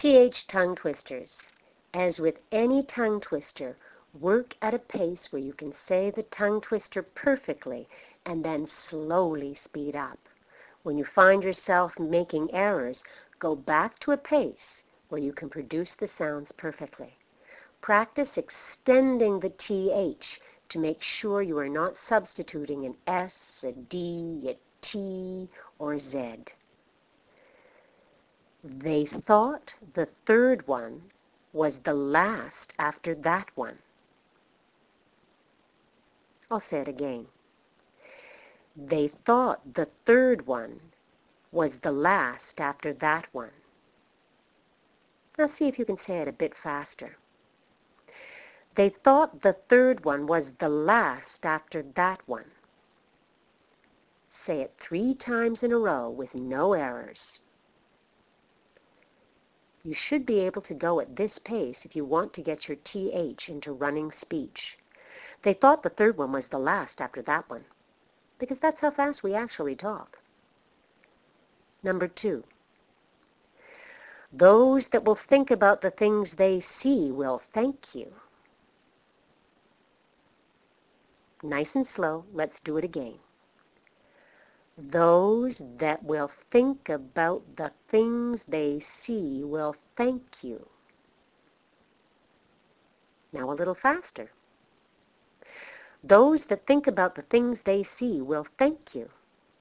TH tongue twisters. As with any tongue twister, work at a pace where you can say the tongue twister perfectly and then slowly speed up. When you find yourself making errors, go back to a pace where you can produce the sounds perfectly. Practice extending the TH to make sure you are not substituting an S, a D, a T, or Z. They thought the third one was the last after that one. I'll say it again. They thought the third one was the last after that one. Now see if you can say it a bit faster. They thought the third one was the last after that one. Say it 3 times in a row with no errors. You should be able to go at this pace if you want to get your TH into running speech. They thought the third one was the last after that one, because that's how fast we actually talk. Number 2. Those that will think about the things they see will thank you. Nice and slow, let's do it again. Those that will think about the things they see will thank you. Now a little faster. Those that think about the things they see will thank you.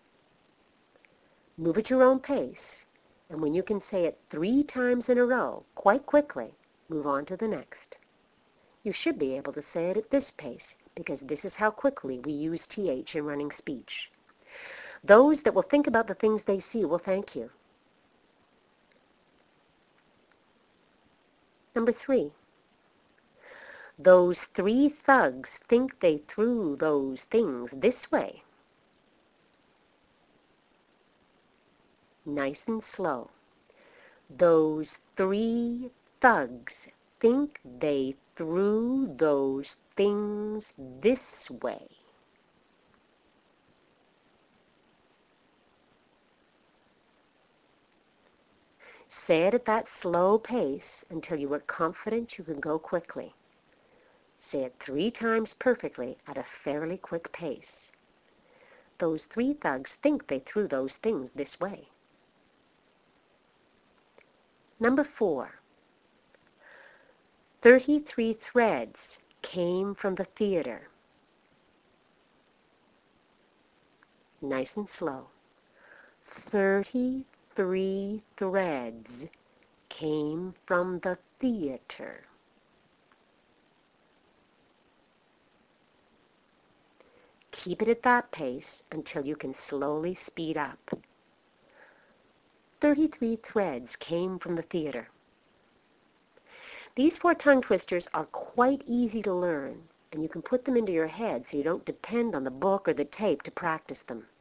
Move at your own pace, and when you can say it 3 times in a row, quite quickly, move on to the next. You should be able to say it at this pace, because this is how quickly we use TH in running speech. Those that will think about the things they see will thank you. Number 3. Those 3 thugs think they threw those things this way. Nice and slow. Those 3 thugs think they threw those things this way. Say it at that slow pace until you are confident you can go quickly. Say it 3 times perfectly at a fairly quick pace. Those 3 thugs think they threw those things this way. Number 4. 33 threads came from the theater. Nice and slow. 33 threads came from the theater. Keep it at that pace until you can slowly speed up. 33 threads came from the theater. These 4 tongue twisters are quite easy to learn, and you can put them into your head so you don't depend on the book or the tape to practice them.